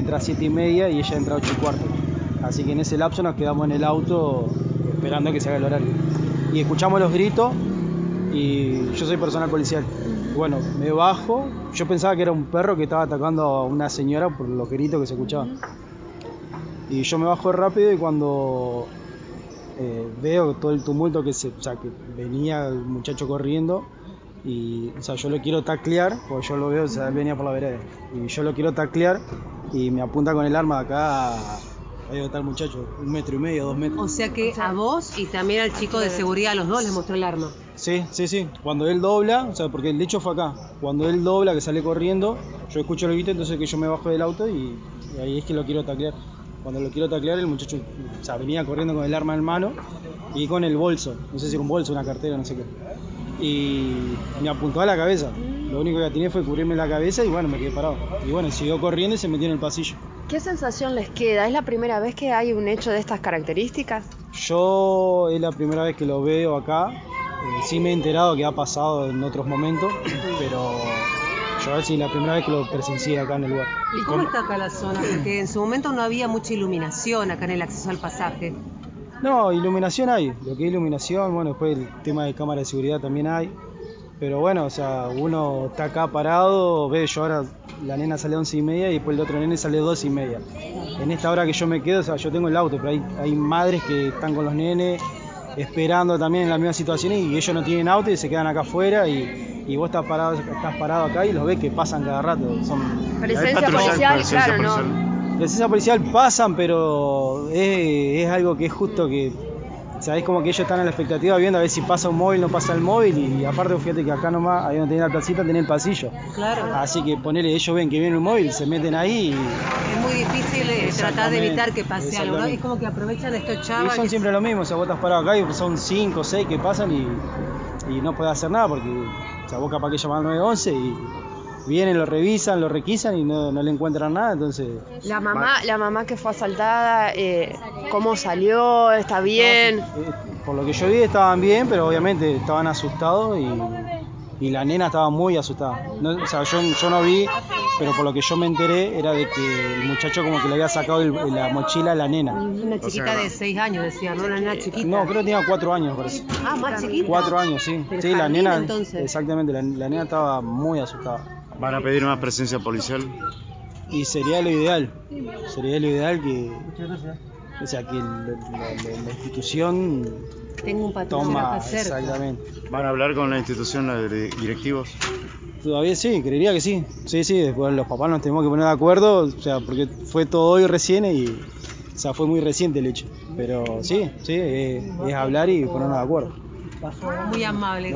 entra a 7:30 y ella entra a 8:15. Así que en ese lapso nos quedamos en el auto esperando a que se haga el horario. Y escuchamos los gritos y yo soy personal policial. Bueno, me bajo, yo pensaba que era un perro que estaba atacando a una señora por los gritos que se escuchaban. Y yo me bajo rápido y cuando veo todo el tumulto que que venía el muchacho corriendo y yo lo quiero taclear, porque yo lo veo, él venía por la vereda y yo lo quiero taclear y me apunta con el arma de acá. Ahí está el muchacho, 1,5 metros, 2 metros. O sea que a vos y también al chico de seguridad, a los dos les mostró el arma. Sí. Cuando él dobla, porque el hecho fue acá. Cuando él dobla, que sale corriendo, yo escucho el grito, entonces que yo me bajo del auto y ahí es que lo quiero taclear. Cuando lo quiero taclear, el muchacho venía corriendo con el arma en mano y con el bolso. No sé si era un bolso, una cartera, no sé qué. Y me apuntó a la cabeza. Lo único que atiné fue cubrirme la cabeza y bueno, me quedé parado. Y bueno, siguió corriendo y se metió en el pasillo. ¿Qué sensación les queda? ¿Es la primera vez que hay un hecho de estas características? Yo es la primera vez que lo veo acá. Sí me he enterado que ha pasado en otros momentos, pero yo sí la primera vez que lo presencié acá en el lugar. ¿Y cómo está acá la zona? Porque en su momento no había mucha iluminación acá en el acceso al pasaje. No, iluminación hay. Lo que es iluminación, bueno, después el tema de cámara de seguridad también hay. Pero bueno, uno está acá parado, ve, yo ahora la nena sale a 11:30 y después el otro nene sale a 12:30. En esta hora que yo me quedo, yo tengo el auto, pero hay madres que están con los nenes esperando también en la misma situación y ellos no tienen auto y se quedan acá afuera y vos estás parado acá y los ves que pasan cada rato. Presencia policial, claro, ¿no? Presencia policial pasan, pero es algo que es justo que... es como que ellos están a la expectativa viendo a ver si pasa un móvil, no pasa el móvil y aparte fíjate que acá nomás, ahí donde tenía la placita, tenía el pasillo. Claro. Así que ellos ven que viene un móvil, se meten ahí y... Es muy difícil tratar de evitar que pase algo, ¿no? Es como que aprovechan estos chavos. Y son siempre lo mismo, vos estás parado acá y son 5 o 6 que pasan y no podés hacer nada porque vos capaz que llaman al 911 y... vienen, lo revisan, lo requisan y no le encuentran nada, entonces... La mamá que fue asaltada, ¿cómo salió? ¿Está bien? Por lo que yo vi estaban bien, pero obviamente estaban asustados y la nena estaba muy asustada. Yo no vi, pero por lo que yo me enteré era de que el muchacho como que le había sacado la mochila a la nena. Una chiquita de 6 años, decía, ¿no? Una nena chiquita. No, creo que tenía 4 años, parece. Ah, más chiquita. 4 años, sí. Pero sí, la nena, entonces. Exactamente, la nena estaba muy asustada. ¿Van a pedir más presencia policial? Y sería lo ideal que... que la institución tengo un patrón acá cerca. Exactamente. ¿Van a hablar con la institución, los directivos? Todavía sí, creería que sí. Sí, después los papás nos tenemos que poner de acuerdo, porque fue todo hoy recién y fue muy reciente el hecho. Pero sí, es hablar y ponernos de acuerdo. Muy amable.